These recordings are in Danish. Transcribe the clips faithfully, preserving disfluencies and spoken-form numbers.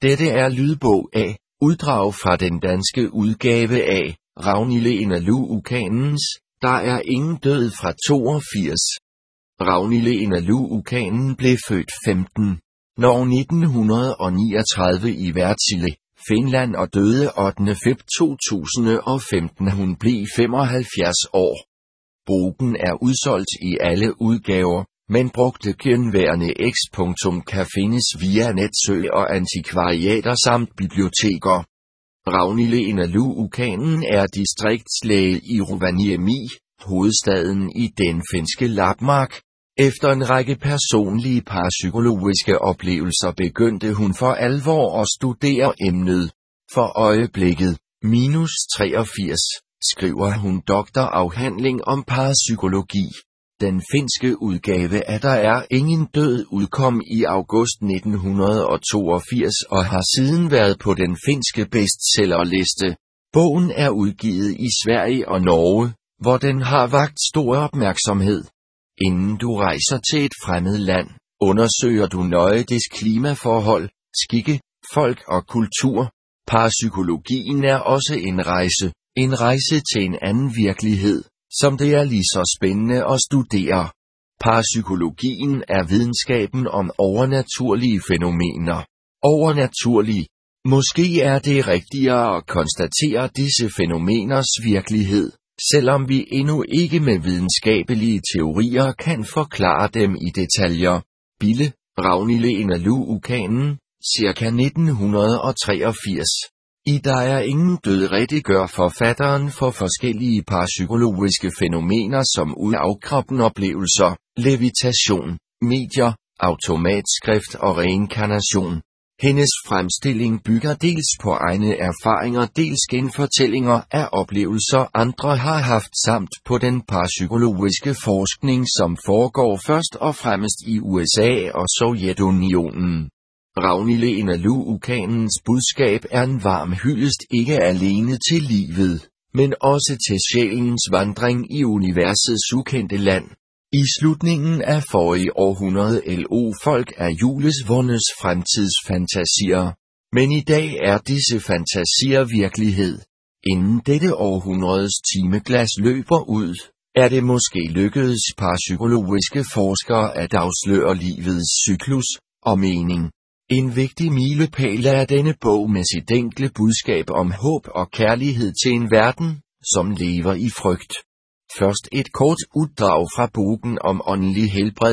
Dette er lydbog af, uddrag fra den danske udgave af, Ragnhilde Enalu-Ukkanens, Der er ingen død fra toogfirs. Ragnhilde Enalu-Ukkanen blev født femten når nitten niogtredive i Wärtsilä, Finland og døde ottende februar to tusind og femten. Hun blev femoghalvfjerds år. Bogen er udsolgt i alle udgaver, men brugte genværende X. kan findes via netsøg og antikvariater samt biblioteker. Ragnhilde Enalu-Ukkanen er distriktslæge i Rovaniemi, hovedstaden i den finske Lapmark. Efter en række personlige parapsykologiske oplevelser begyndte hun for alvor at studere emnet. For øjeblikket, minus treogfirs, skriver hun doktorafhandling om parapsykologi. Den finske udgave af Der er ingen død udkom i august nitten toogfirs og har siden været på den finske bestsellerliste. Bogen er udgivet i Sverige og Norge, hvor den har vakt stor opmærksomhed. Inden du rejser til et fremmed land, undersøger du nøje dets klimaforhold, skikke, folk og kultur. Parapsykologien er også en rejse, en rejse til en anden virkelighed, som det er lige så spændende at studere. Parapsykologien er videnskaben om overnaturlige fænomener. Overnaturlige. Måske er det rigtigere at konstatere disse fænomeners virkelighed, selvom vi endnu ikke med videnskabelige teorier kan forklare dem i detaljer. Bille, Ragnhilde Enalu-Ukkanen, ca. nitten treogfirs. I Der er ingen død redegør forfatteren for forskellige parapsykologiske fænomener som udafkroppenoplevelser, levitation, medier, automatskrift og reinkarnation. Hendes fremstilling bygger dels på egne erfaringer, dels genfortællinger af oplevelser andre har haft samt på den parapsykologiske forskning, som foregår først og fremmest i U S A og Sovjetunionen. Ragnhilde Enalu-Ukkanens budskab er en varm hyldest ikke alene til livet, men også til sjælens vandring i universets ukendte land. I slutningen af forrige århundrede lå folk af Jules Vernes fremtidsfantasier, men i dag er disse fantasier virkelighed. Inden dette århundredes timeglas løber ud, er det måske lykkedes parapsykologiske forskere at afsløre livets cyklus og mening. En vigtig milepæl er denne bog med sit enkle budskab om håb og kærlighed til en verden, som lever i frygt. Først et kort uddrag fra bogen om åndelig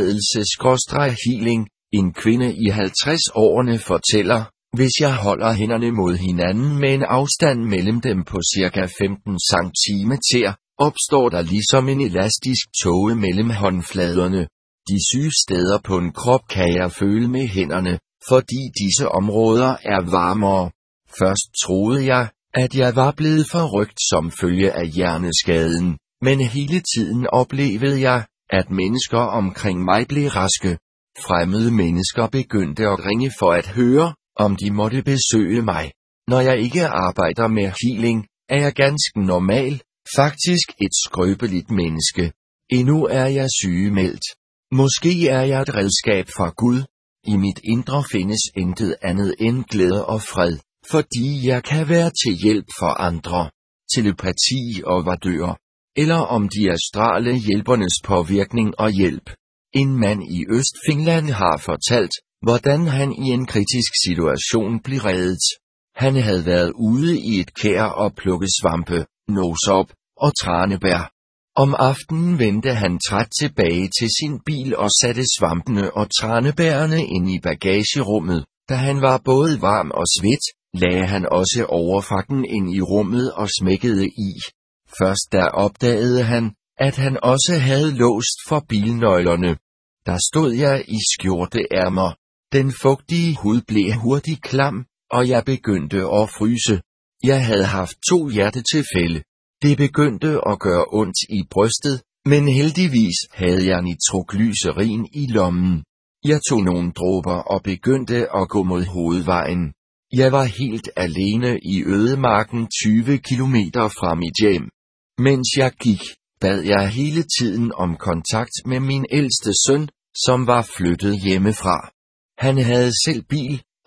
helbredelse-healing. En kvinde i halvtreds-årene fortæller, hvis jeg holder hænderne mod hinanden med en afstand mellem dem på cirka femten centimeter, opstår der ligesom en elastisk tåge mellem håndfladerne. De syge steder på en krop kan jeg føle med hænderne, fordi disse områder er varmere. Først troede jeg, at jeg var blevet forrykt som følge af hjerneskaden. Men hele tiden oplevede jeg, at mennesker omkring mig blev raske. Fremmede mennesker begyndte at ringe for at høre, om de måtte besøge mig. Når jeg ikke arbejder med healing, er jeg ganske normal, faktisk et skrøbeligt menneske. Endnu er jeg sygemeldt. Måske er jeg et redskab fra Gud. I mit indre findes intet andet end glæde og fred, fordi jeg kan være til hjælp for andre. Telepati og vardør. Eller om de astrale hjælpernes påvirkning og hjælp. En mand i Østfinland har fortalt, hvordan han i en kritisk situation blev reddet. Han havde været ude i et kær og plukke svampe, nosop og tranebær. Om aftenen vendte han træt tilbage til sin bil og satte svampene og tranebærene ind i bagagerummet. Da han var både varm og svedt, lagde han også overfakken ind i rummet og smækkede i. Først da opdagede han, at han også havde låst for bilnøglerne. Der stod jeg i skjorteærmer. Den fugtige hud blev hurtigt klam, og jeg begyndte at fryse. Jeg havde haft to hjertetilfælde. Det begyndte at gøre ondt i brystet, men heldigvis havde jeg nitroglycerin i lommen. Jeg tog nogle dråber og begyndte at gå mod hovedvejen. Jeg var helt alene i ødemarken tyve kilometer fra mit hjem. Mens jeg gik, bad jeg hele tiden om kontakt med min ældste søn, som var flyttet hjemmefra. Han havde selv bil,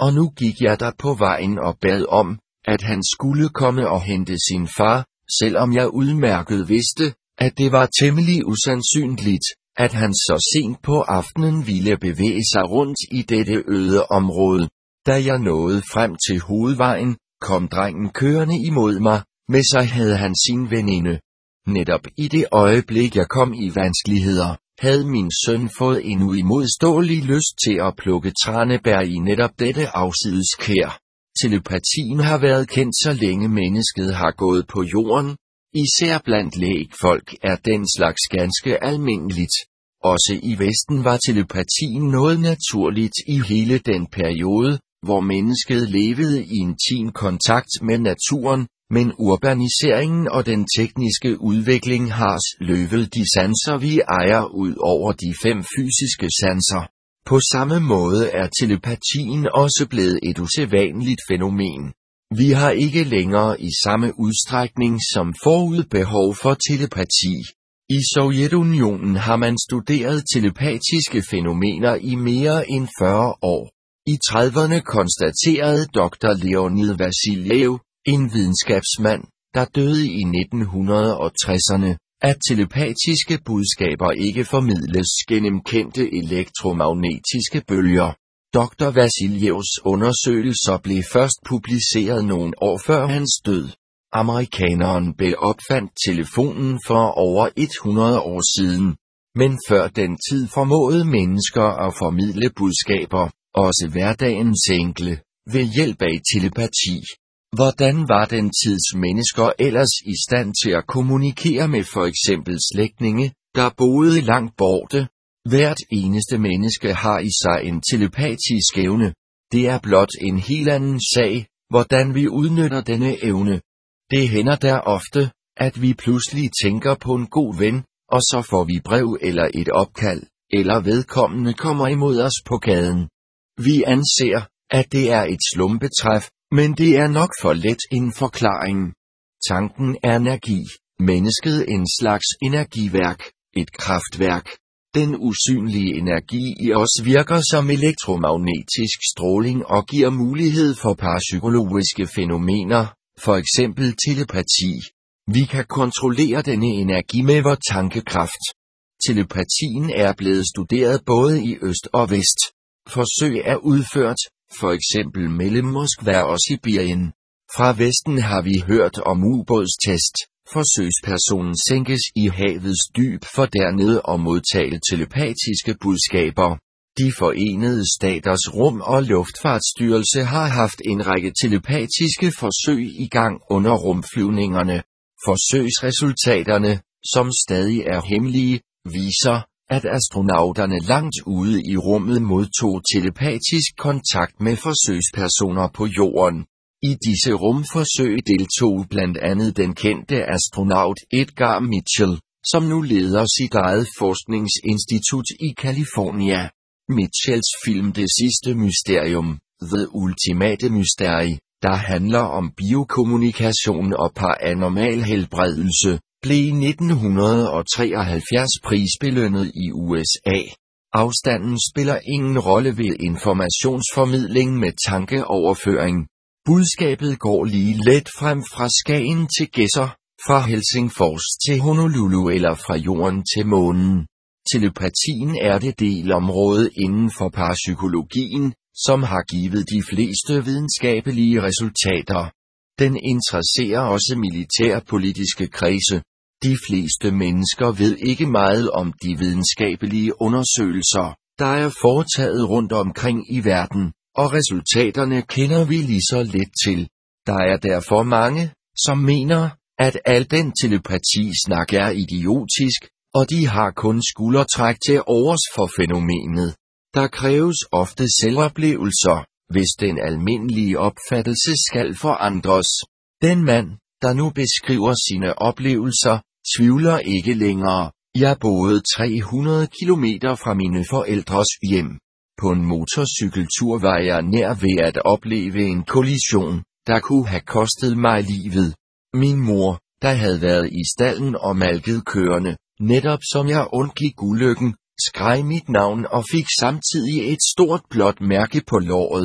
og nu gik jeg der på vejen og bad om, at han skulle komme og hente sin far, selvom jeg udmærket vidste, at det var temmelig usandsynligt, at han så sent på aftenen ville bevæge sig rundt i dette øde område. Da jeg nåede frem til hovedvejen, kom drengen kørende imod mig, med sig havde han sin veninde. Netop i det øjeblik jeg kom i vanskeligheder, havde min søn fået en uimodståelig lyst til at plukke tranebær i netop dette afsides kær. Telepatien har været kendt så længe mennesket har gået på jorden. Især blandt lægfolk er den slags ganske almindeligt. Også i Vesten var telepatien noget naturligt i hele den periode, hvor mennesket levede i intim kontakt med naturen, men urbaniseringen og den tekniske udvikling har løvet de sanser vi ejer ud over de fem fysiske sanser. På samme måde er telepatien også blevet et usædvanligt fænomen. Vi har ikke længere i samme udstrækning som forud behov for telepati. I Sovjetunionen har man studeret telepatiske fænomener i mere end fyrre år. I trediverne konstaterede doktor Leonid Vasiljev, en videnskabsmand, der døde i nitten tresserne, at telepatiske budskaber ikke formidles gennem kendte elektromagnetiske bølger. doktor Vasiljevs undersøgelser blev først publiceret nogle år før hans død. Amerikaneren Bell opfandt telefonen for over hundrede år siden. Men før den tid formåede mennesker at formidle budskaber, også hverdagens enkle, ved hjælp af telepati. Hvordan var den tids mennesker ellers i stand til at kommunikere med for eksempel slægtninge, der boede langt borte? Hvert eneste menneske har i sig en telepatisk evne. Det er blot en helt anden sag, hvordan vi udnytter denne evne. Det hænder der ofte, at vi pludselig tænker på en god ven, og så får vi brev eller et opkald, eller vedkommende kommer imod os på gaden. Vi anser, at det er et slumpetræf, men det er nok for let en forklaring. Tanken er energi, mennesket en slags energiværk, et kraftværk. Den usynlige energi i os virker som elektromagnetisk stråling og giver mulighed for parapsykologiske fænomener, for eksempel telepati. Vi kan kontrollere denne energi med vores tankekraft. Telepatien er blevet studeret både i øst og vest. Forsøg er udført, for eksempel mellem Moskva og Sibirien. Fra Vesten har vi hørt om ubådstest. Forsøgspersonen sænkes i havets dyb for dernede at modtage telepatiske budskaber. De Forenede Staters Rum- og Luftfartsstyrelse har haft en række telepatiske forsøg i gang under rumflyvningerne. Forsøgsresultaterne, som stadig er hemmelige, viser, at astronauterne langt ude i rummet modtog telepatisk kontakt med forsøgspersoner på jorden. I disse rumforsøg deltog blandt andet den kendte astronaut Edgar Mitchell, som nu leder sit eget forskningsinstitut i California. Mitchells film Det sidste mysterium, The Ultimate Mystery, der handler om biokommunikation og paranormal helbredelse, blev i nitten treoghalvfjerds prisbelønnet i U S A. Afstanden spiller ingen rolle ved informationsformidling med tankeoverføring. Budskabet går lige let frem fra Skagen til Gedser, fra Helsingfors til Honolulu eller fra jorden til månen. Telepatien er det delområde inden for parapsykologien, som har givet de fleste videnskabelige resultater. Den interesserer også militærpolitiske kredse. De fleste mennesker ved ikke meget om de videnskabelige undersøgelser, der er foretaget rundt omkring i verden, og resultaterne kender vi lige så lidt til. Der er derfor mange, som mener, at al den telepati-snak er idiotisk, og de har kun skuldertræk til overs for fænomenet. Der kræves ofte selvoplevelser, hvis den almindelige opfattelse skal forandres. Den mand, der nu beskriver sine oplevelser, tvivler ikke længere. Jeg boede tre hundrede kilometer fra mine forældres hjem. På en motorcykeltur var jeg nær ved at opleve en kollision, der kunne have kostet mig livet. Min mor, der havde været i stalden og malket køerne, netop som jeg undgik ulykken, skreg mit navn og fik samtidig et stort blåt mærke på låret.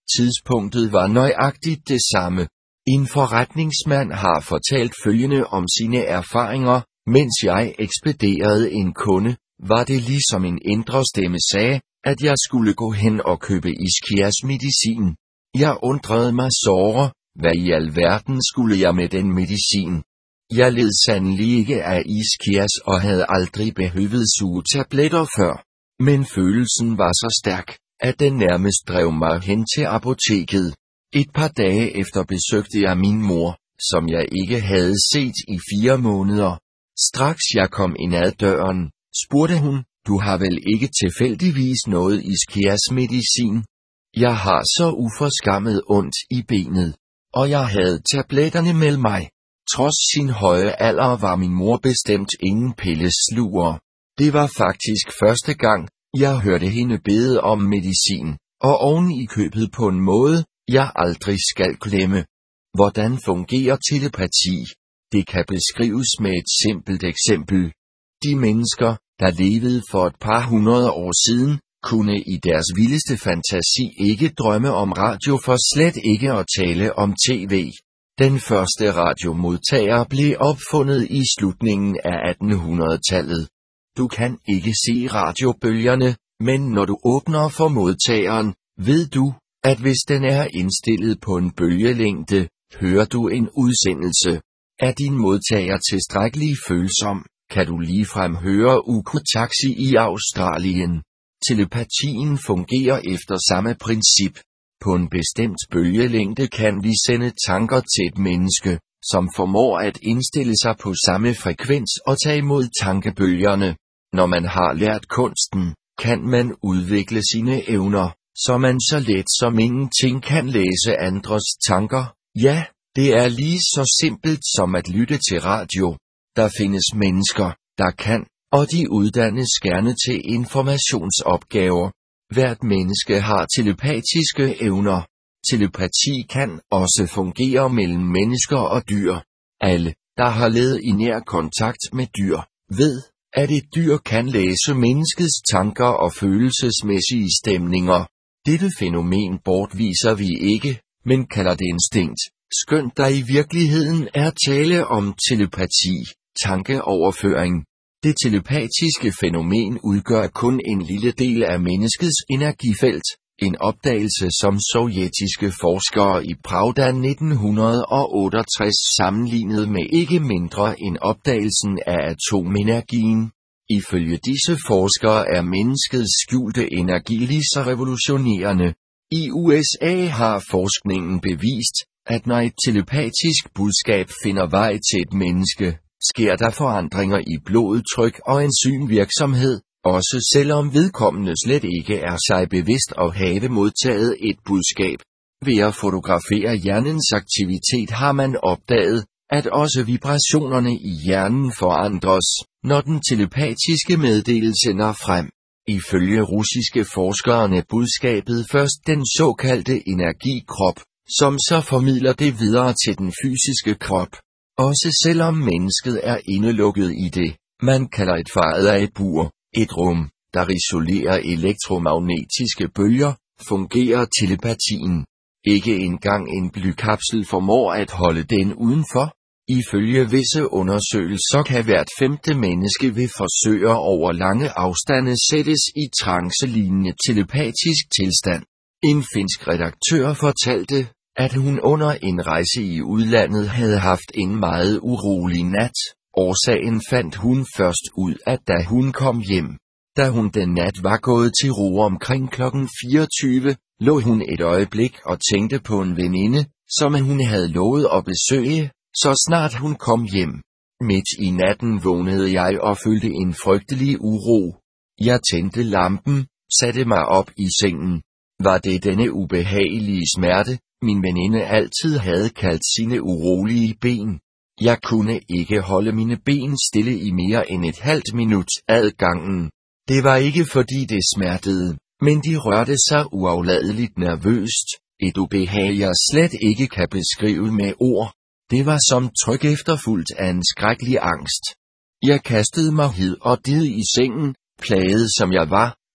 Tidspunktet var nøjagtigt det samme. En forretningsmand har fortalt følgende om sine erfaringer: mens jeg ekspederede en kunde, var det ligesom en indre stemme sagde, at jeg skulle gå hen og købe ischias medicin. Jeg undrede mig såre, hvad i alverden skulle jeg med den medicin? Jeg led sandelig ikke af ischias og havde aldrig behøvet suge tabletter før. Men følelsen var så stærk, at den nærmest drev mig hen til apoteket. Et par dage efter besøgte jeg min mor, som jeg ikke havde set i fire måneder. Straks jeg kom ind ad døren, spurgte hun: du har vel ikke tilfældigvis noget ischias medicin? Jeg har så uforskammet ondt i benet, og jeg havde tabletterne med mig. Trods sin høje alder var min mor bestemt ingen pillesluger. Det var faktisk første gang, jeg hørte hende bede om medicin, og oven i købet på en måde, jeg aldrig skal glemme. Hvordan fungerer telepati? Det kan beskrives med et simpelt eksempel. De mennesker, der levede for et par hundrede år siden, kunne i deres vildeste fantasi ikke drømme om radio, for slet ikke at tale om tv. Den første radiomodtager blev opfundet i slutningen af attenhundredetallet. Du kan ikke se radiobølgerne, men når du åbner for modtageren, ved du, at hvis den er indstillet på en bølgelængde, hører du en udsendelse. Er din modtager tilstrækkelig følsom, kan du ligefrem høre U K-taxi i Australien. Telepatien fungerer efter samme princip. På en bestemt bølgelængde kan vi sende tanker til et menneske, som formår at indstille sig på samme frekvens og tage imod tankebølgerne. Når man har lært kunsten, kan man udvikle sine evner, så man så let som ingenting kan læse andres tanker. Ja, det er lige så simpelt som at lytte til radio. Der findes mennesker, der kan, og de uddannes gerne til informationsopgaver. Hvert menneske har telepatiske evner. Telepati kan også fungere mellem mennesker og dyr. Alle, der har levet i nær kontakt med dyr, ved, at et dyr kan læse menneskets tanker og følelsesmæssige stemninger. Dette fænomen bortviser vi ikke, men kalder det instinkt, skønt der i virkeligheden er tale om telepati, tankeoverføring. Det telepatiske fænomen udgør kun en lille del af menneskets energifelt, en opdagelse som sovjetiske forskere i Pravda nitten otteogtres sammenlignede med ikke mindre end opdagelsen af atomenergien. Ifølge disse forskere er menneskets skjulte energi lige så revolutionerende. I U S A har forskningen bevist, at når et telepatisk budskab finder vej til et menneske, sker der forandringer i blodtryk og enzymvirksomhed, også selvom vedkommende slet ikke er sig bevidst at have modtaget et budskab. Ved at fotografere hjernens aktivitet har man opdaget, at også vibrationerne i hjernen forandres, når den telepatiske meddelelse når frem. Ifølge russiske forskere er budskabet først den såkaldte energikrop, som så formidler det videre til den fysiske krop. Også selvom mennesket er indelukket i det, man kalder et faret af et bur, et rum, der isolerer elektromagnetiske bølger, fungerer telepatien. Ikke engang en blykapsel formår at holde den udenfor. Ifølge visse undersøgelser kan hvert femte menneske ved forsøg over lange afstande sættes i trancelignende telepatisk tilstand. En finsk redaktør fortalte, at hun under en rejse i udlandet havde haft en meget urolig nat. Årsagen fandt hun først ud af, da hun kom hjem. Da hun den nat var gået til ro omkring klokken fireogtyve, lå hun et øjeblik og tænkte på en veninde, som hun havde lovet at besøge, så snart hun kom hjem. Midt i natten vågnede jeg og følte en frygtelig uro. Jeg tændte lampen, satte mig op i sengen. Var det denne ubehagelige smerte, min veninde altid havde kaldt sine urolige ben? Jeg kunne ikke holde mine ben stille i mere end et halvt minut ad gangen. Det var ikke fordi det smertede, men de rørte sig uafladeligt nervøst, et ubehag jeg slet ikke kan beskrive med ord. Det var som tryk efterfulgt af en skrækkelig angst. Jeg kastede mig hid og did i sengen, plaget som jeg var,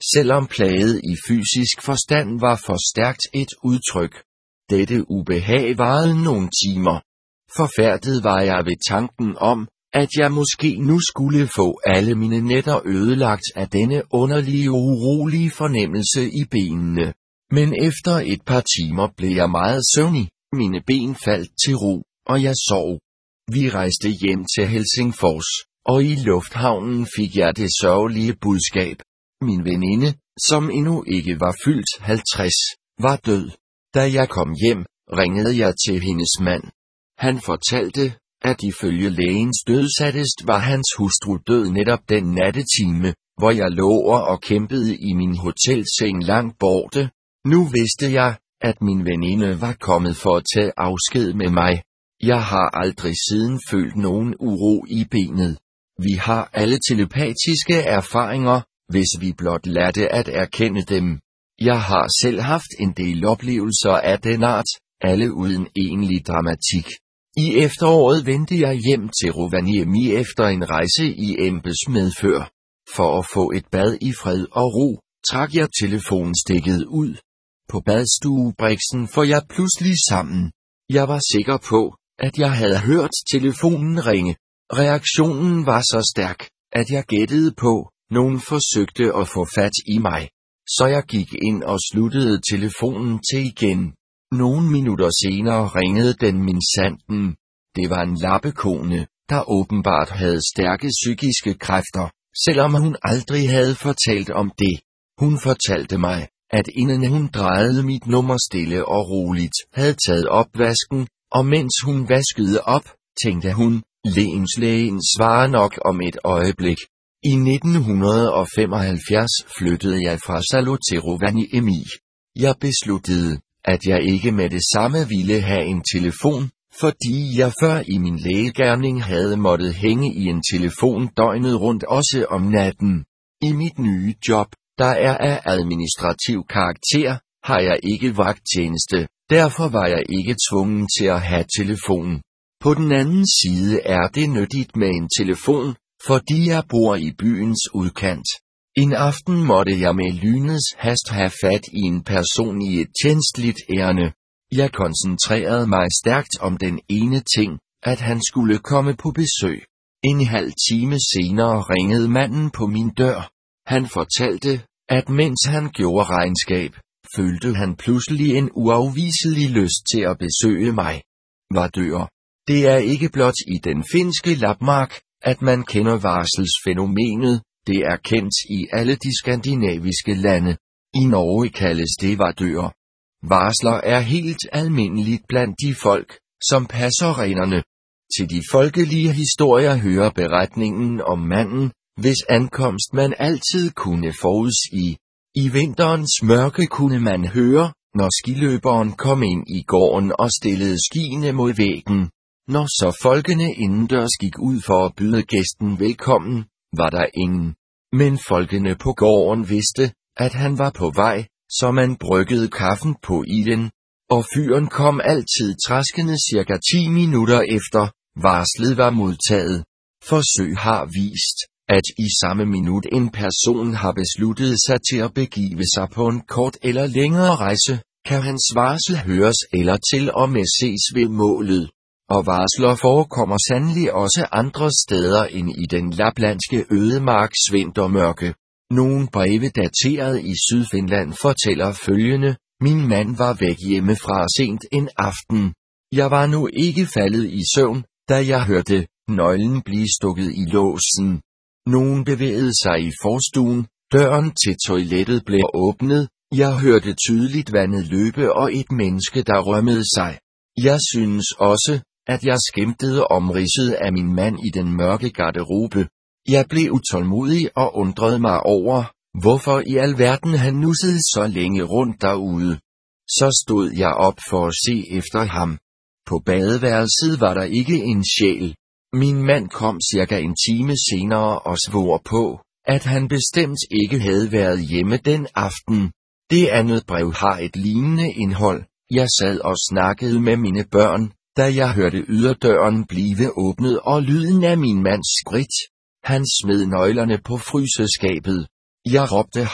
selvom plaget i fysisk forstand var for stærkt et udtryk. Dette ubehag varede nogle timer. Forfærdet var jeg ved tanken om, at jeg måske nu skulle få alle mine nætter ødelagt af denne underlige urolige fornemmelse i benene. Men efter et par timer blev jeg meget søvnig, mine ben faldt til ro, og jeg sov. Vi rejste hjem til Helsingfors, og i lufthavnen fik jeg det sørgelige budskab. Min veninde, som endnu ikke var fyldt halvtreds, var død. Da jeg kom hjem, ringede jeg til hendes mand. Han fortalte, at ifølge lægens dødsattest var hans hustru død netop den nattetime, hvor jeg lå og kæmpede i min hotelseng langt borte. Nu vidste jeg, at min veninde var kommet for at tage afsked med mig. Jeg har aldrig siden følt nogen uro i benet. Vi har alle telepatiske erfaringer, hvis vi blot lærte at erkende dem. Jeg har selv haft en del oplevelser af den art, alle uden egentlig dramatik. I efteråret vendte jeg hjem til Rovaniemi efter en rejse i embedsmedfør. For at få et bad i fred og ro, trak jeg telefonstikket ud. På badstuebriksen får jeg pludselig sammen. Jeg var sikker på, at jeg havde hørt telefonen ringe. Reaktionen var så stærk, at jeg gættede på, nogen forsøgte at få fat i mig. Så jeg gik ind og sluttede telefonen til igen. Nogle minutter senere ringede den minsandten. Det var en lappekone, der åbenbart havde stærke psykiske kræfter, selvom hun aldrig havde fortalt om det. Hun fortalte mig, at inden hun drejede mit nummer stille og roligt, havde taget opvasken, og mens hun vaskede op, tænkte hun, lenslægen svarer nok om et øjeblik. I nitten femoghalvfjerds flyttede jeg fra Salo til Rovaniemi. Jeg besluttede, at jeg ikke med det samme ville have en telefon, fordi jeg før i min lægegerning havde måttet hænge i en telefon døgnet rundt også om natten. I mit nye job, der er af administrativ karakter, har jeg ikke vagttjeneste, derfor var jeg ikke tvungen til at have telefon. På den anden side er det nyttigt med en telefon, fordi jeg bor i byens udkant. En aften måtte jeg med lynets hast have fat i en person i et tjenstligt ærinde. Jeg koncentrerede mig stærkt om den ene ting, at han skulle komme på besøg. En halv time senere ringede manden på min dør. Han fortalte, at mens han gjorde regnskab, følte han pludselig en uafviselig lyst til at besøge mig. Vardør. Det er ikke blot i den finske Lapmark, at man kender varselsfænomenet, det er kendt i alle de skandinaviske lande. I Norge kaldes det vardør. Varsler er helt almindeligt blandt de folk, som passer renerne. Til de folkelige historier hører beretningen om manden, hvis ankomst man altid kunne forudsige. I vinterens mørke kunne man høre, når skiløberen kom ind i gården og stillede skiene mod væggen. Når så folkene indendørs gik ud for at byde gæsten velkommen, var der ingen. Men folkene på gården vidste, at han var på vej, så man bryggede kaffen på ilden, og fyren kom altid traskende cirka ti minutter efter, varslet var modtaget. Forsøg har vist, at i samme minut en person har besluttet sig til at begive sig på en kort eller længere rejse, kan hans varsel høres eller til og med ses ved målet. Og varsler forekommer sandelig også andre steder end i den laplandske ødemarks vintermørke. Nogle breve dateret i Sydfinland fortæller følgende: min mand var væk hjemmefra sent en aften. Jeg var nu ikke faldet i søvn, da jeg hørte nøglen blive stukket i låsen. Nogen bevægede sig i forstuen, døren til toilettet blev åbnet, jeg hørte tydeligt vandet løbe og et menneske der rømmede sig. Jeg synes også, at jeg skæmtede omridset af min mand i den mørke garderobe. Jeg blev utålmodig og undrede mig over, hvorfor i alverden han nussede så længe rundt derude. Så stod jeg op for at se efter ham. På badeværelset var der ikke en sjæl. Min mand kom cirka en time senere og svor på, at han bestemt ikke havde været hjemme den aften. Det andet brev har et lignende indhold. Jeg sad og snakkede med mine børn, da jeg hørte yderdøren blive åbnet og lyden af min mands skridt. Han smed nøglerne på fryseskabet. Jeg råbte hej,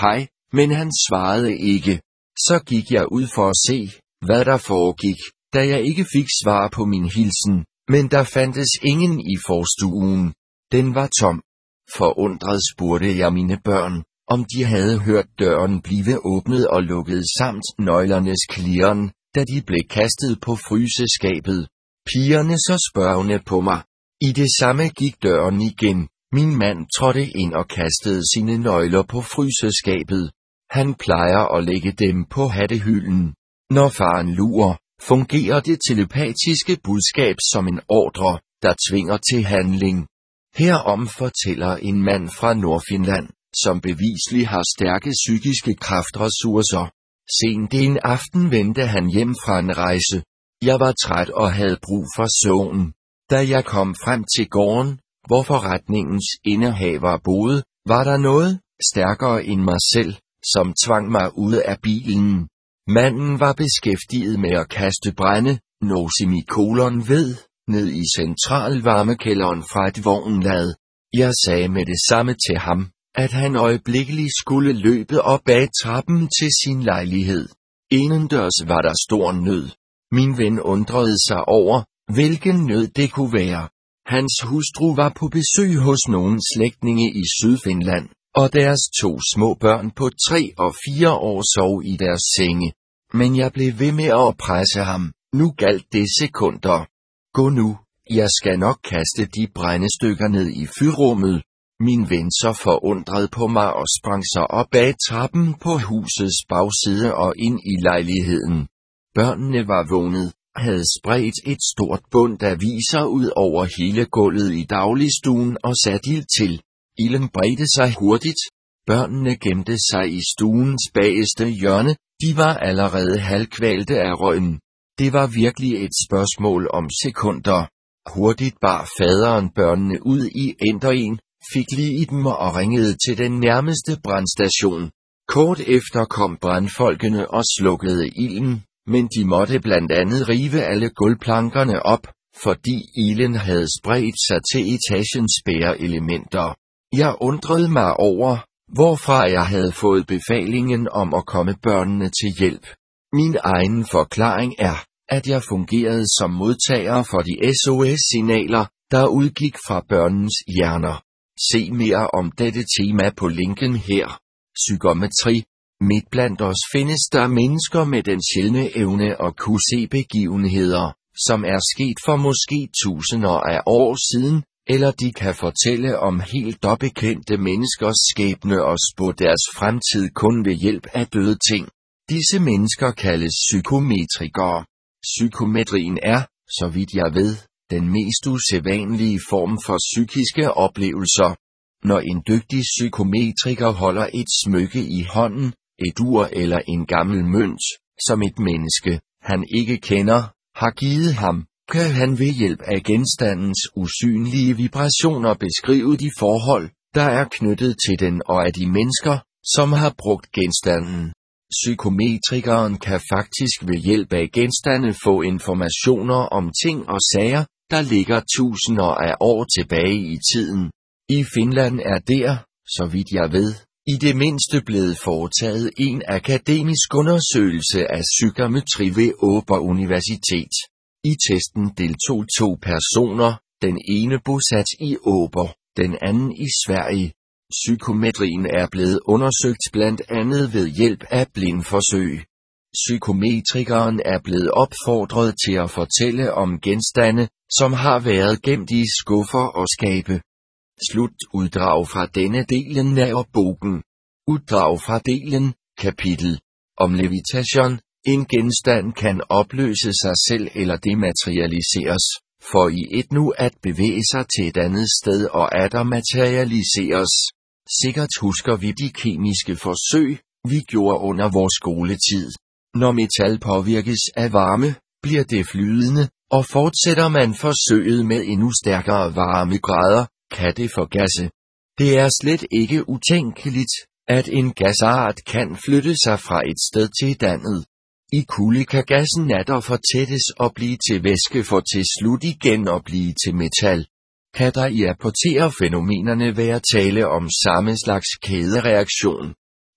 men han svarede ikke. Så gik jeg ud for at se, hvad der foregik, da jeg ikke fik svar på min hilsen, men der fandtes ingen i forstuen. Den var tom. Forundret spurgte jeg mine børn, om de havde hørt døren blive åbnet og lukket samt nøglernes klirren, da de blev kastet på fryseskabet. Pigerne så spørgende på mig. I det samme gik døren igen. Min mand trådte ind og kastede sine nøgler på fryseskabet. Han plejer at lægge dem på hattehylden. Når faren lurer, fungerer det telepatiske budskab som en ordre, der tvinger til handling. Herom fortæller en mand fra Nordfinland, som bevisligt har stærke psykiske kraftressourcer. Sent en aften vendte han hjem fra en rejse. Jeg var træt og havde brug for søvn. Da jeg kom frem til gården, hvor forretningens indehaver boede, var der noget stærkere end mig selv, som tvang mig ud af bilen. Manden var beskæftiget med at kaste brænde, nosemikolon ved, ned i centralvarmekælderen fra et vognlad. Jeg sagde med det samme til ham, at han øjeblikkeligt skulle løbe op ad trappen til sin lejlighed. Indendørs var der stor nød. Min ven undrede sig over, hvilken nød det kunne være. Hans hustru var på besøg hos nogle slægtninge i Sydfinland, og deres to små børn på tre og fire år sov i deres senge. Men jeg blev ved med at presse ham. Nu galt det sekunder. Gå nu, jeg skal nok kaste de brændestykker ned i fyrrummet. Min ven så forundret på mig og sprang sig op ad trappen på husets bagside og ind i lejligheden. Børnene var vågnet, havde spredt et stort bund aviser ud over hele gulvet i dagligstuen og sat ild til. Ilden bredte sig hurtigt. Børnene gemte sig i stuens bageste hjørne. De var allerede halvkvalte af røgen. Det var virkelig et spørgsmål om sekunder. Hurtigt bar faderen børnene ud i ænderen, fik lige i dem og ringede til den nærmeste brandstation. Kort efter kom brandfolkene og slukkede ilden, men de måtte blandt andet rive alle gulvplankerne op, fordi ilden havde spredt sig til etagens bæreelementer. Jeg undrede mig over, hvorfra jeg havde fået befalingen om at komme børnene til hjælp. Min egen forklaring er, at jeg fungerede som modtager for de S O S-signaler, der udgik fra børnenes hjerner. Se mere om dette tema på linken her. Psykometri. Midt blandt os findes der mennesker med den sjældne evne at kunne se begivenheder, som er sket for måske tusinder af år siden, eller de kan fortælle om helt ubekendte menneskers skæbne og spå deres fremtid kun ved hjælp af døde ting. Disse mennesker kaldes psykometrikere. Psykometrien er, så vidt jeg ved, den mest usædvanlige form for psykiske oplevelser. Når en dygtig psykometriker holder et smykke i hånden, et ur eller en gammel mønt, som et menneske, han ikke kender, har givet ham, kan han ved hjælp af genstandens usynlige vibrationer beskrive de forhold, der er knyttet til den og af de mennesker, som har brugt genstanden. Psykometrikeren kan faktisk ved hjælp af genstande få informationer om ting og sager, der ligger tusinder af år tilbage i tiden. I Finland er der, så vidt jeg ved, i det mindste blevet foretaget en akademisk undersøgelse af psykometri ved Aalborg Universitet. I testen deltog to personer, den ene bosat i Aalborg, den anden i Sverige. Psykometrien er blevet undersøgt blandt andet ved hjælp af blindforsøg. Psykometrikeren er blevet opfordret til at fortælle om genstande, som har været gemt i skuffer og skabe. Slut uddrag fra denne delen af bogen. Uddrag fra delen, kapitel om levitation. En genstand kan opløse sig selv eller dematerialiseres, for i et nu at bevæge sig til et andet sted og atter materialiseres. Sikkert husker vi de kemiske forsøg, vi gjorde under vores skoletid. Når metal påvirkes af varme, bliver det flydende, og fortsætter man forsøget med endnu stærkere varmegrader, kan det forgasse. Det er slet ikke utænkeligt, at en gasart kan flytte sig fra et sted til et andet. I kulde kan gassen atter fortættes og blive til væske for til slut igen at blive til metal. Kan der i apportere fænomenerne være tale om samme slags kædereaktion?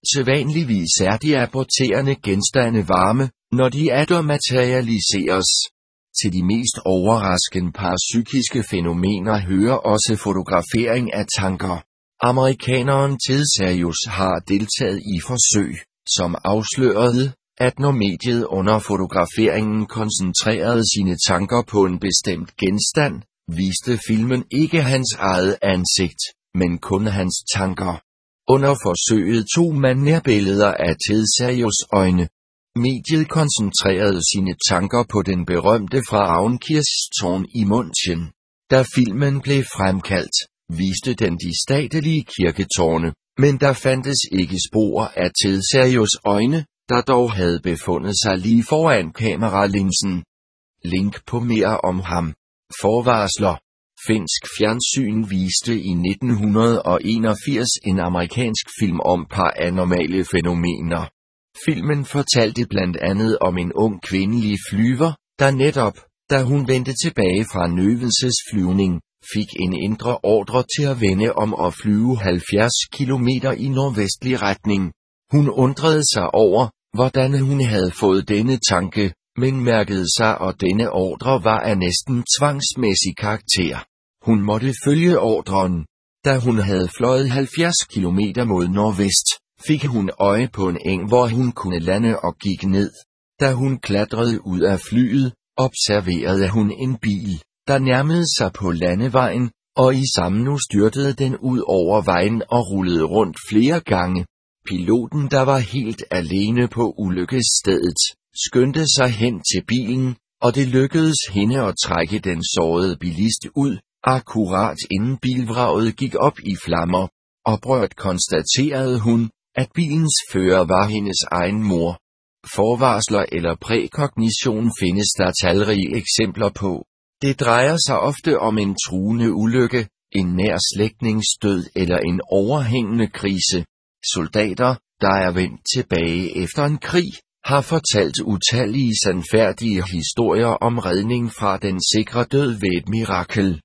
Sædvanligvis er de aborterende genstande varme, når de atter materialiseres. Til de mest overraskende parapsykiske fænomener hører også fotografering af tanker. Amerikaneren Ted Sirius har deltaget i forsøg, som afslørede, at når mediet under fotograferingen koncentrerede sine tanker på en bestemt genstand, viste filmen ikke hans eget ansigt, men kun hans tanker. Under forsøget tog man nærbilleder af Ted Sirius' øjne. Mediet koncentrerede sine tanker på den berømte fra Frauenkirchturm i München. Da filmen blev fremkaldt, viste den de statelige kirketårne, men der fandtes ikke spor af Ted Sirius' øjne, der dog havde befundet sig lige foran kameralinsen. Link på mere om ham. Forvarsler. Finsk fjernsyn viste i nitten enogfirs en amerikansk film om paranormale fænomener. Filmen fortalte blandt andet om en ung kvindelig flyver, der netop, da hun vendte tilbage fra en øvelsesflyvning, fik en indre ordre til at vende om og flyve halvfjerds kilometer i nordvestlig retning. Hun undrede sig over, hvordan hun havde fået denne tanke, men mærkede sig, og denne ordre var af næsten tvangsmæssig karakter. Hun måtte følge ordren. Da hun havde fløjet halvfjerds kilometer mod nordvest, fik hun øje på en eng, hvor hun kunne lande og gik ned. Da hun klatrede ud af flyet, observerede hun en bil, der nærmede sig på landevejen, og i samme nu styrtede den ud over vejen og rullede rundt flere gange. Piloten, der var helt alene på ulykkesstedet, skyndte sig hen til bilen, og det lykkedes hende at trække den sårede bilist ud, akkurat inden bilvraget gik op i flammer. Oprørt konstaterede hun, at bilens fører var hendes egen mor. Forvarsler eller prækognition findes der talrige eksempler på. Det drejer sig ofte om en truende ulykke, en nær slægtningsdød eller en overhængende krise. Soldater, der er vendt tilbage efter en krig, har fortalt utallige sandfærdige historier om redning fra den sikre død ved et mirakel.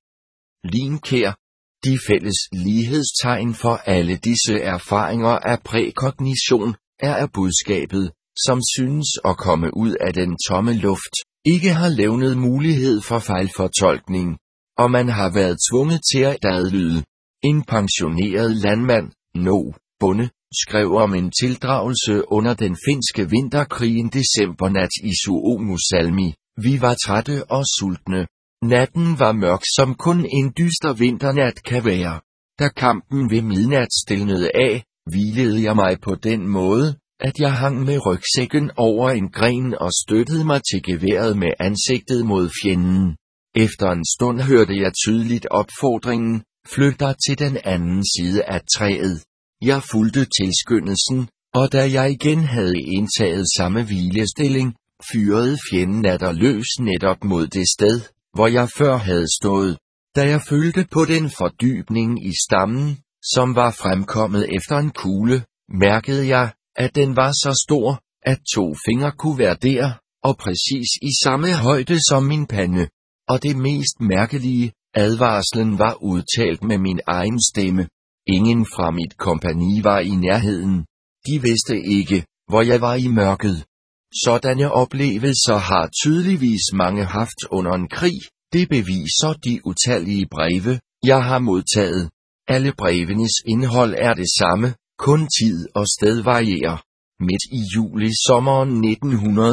Linkær. De fælles lighedstegn for alle disse erfaringer af prækognition, er at budskabet, som synes at komme ud af den tomme luft, ikke har levnet mulighed for fejlfortolkning, og man har været tvunget til at adlyde. En pensioneret landmand, No Bonde, skrev om en tildragelse under den finske vinterkrig en decembernat i Suomussalmi. Vi var trætte og sultne. Natten var mørk, som kun en dyster vinternat kan være. Da kampen ved midnat stilnede af, hvilede jeg mig på den måde, at jeg hang med rygsækken over en gren og støttede mig til geværet med ansigtet mod fjenden. Efter en stund hørte jeg tydeligt opfordringen, flyt dig til den anden side af træet. Jeg fulgte tilskyndelsen, og da jeg igen havde indtaget samme hvilestilling, fyrede fjenden atter løs netop mod det sted, hvor jeg før havde stået. Da jeg følte på den fordybning i stammen, som var fremkommet efter en kugle, mærkede jeg, at den var så stor, at to fingre kunne være der, og præcis i samme højde som min pande. Og det mest mærkelige, advarslen var udtalt med min egen stemme. Ingen fra mit kompagni var i nærheden. De vidste ikke, hvor jeg var i mørket. Sådanne oplevelser har tydeligvis mange haft under en krig. Det beviser de utallige breve, jeg har modtaget. Alle brevenes indhold er det samme, kun tid og sted varierer. Midt i juli sommeren nitten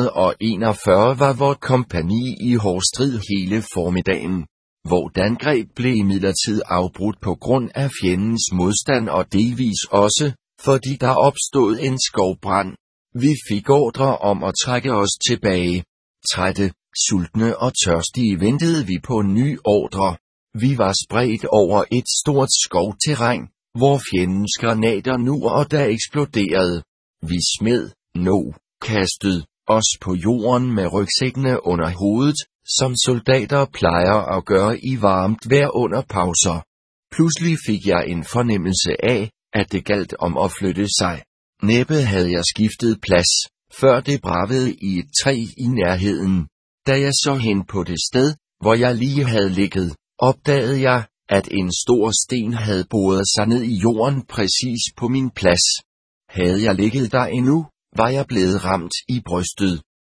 enogfyrre var vort kompagni i hård strid hele formiddagen. Vort angreb blev imidlertid afbrudt på grund af fjendens modstand og delvis også, fordi der opstod en skovbrand. Vi fik ordre om at trække os tilbage. Trætte, sultne og tørstige ventede vi på en ny ordre. Vi var spredt over et stort skovterræn, hvor fjendens granater nu og da eksploderede. Vi smed, no, kastede os på jorden med rygsækkene under hovedet, som soldater plejer at gøre i varmt vejr under pauser. Pludselig fik jeg en fornemmelse af, at det galt om at flytte sig. Næppe havde jeg skiftet plads, før det bravede i et træ i nærheden. Da jeg så hen på det sted, hvor jeg lige havde ligget, opdagede jeg, at en stor sten havde boret sig ned i jorden præcis på min plads. Havde jeg ligget der endnu, var jeg blevet ramt i brystet.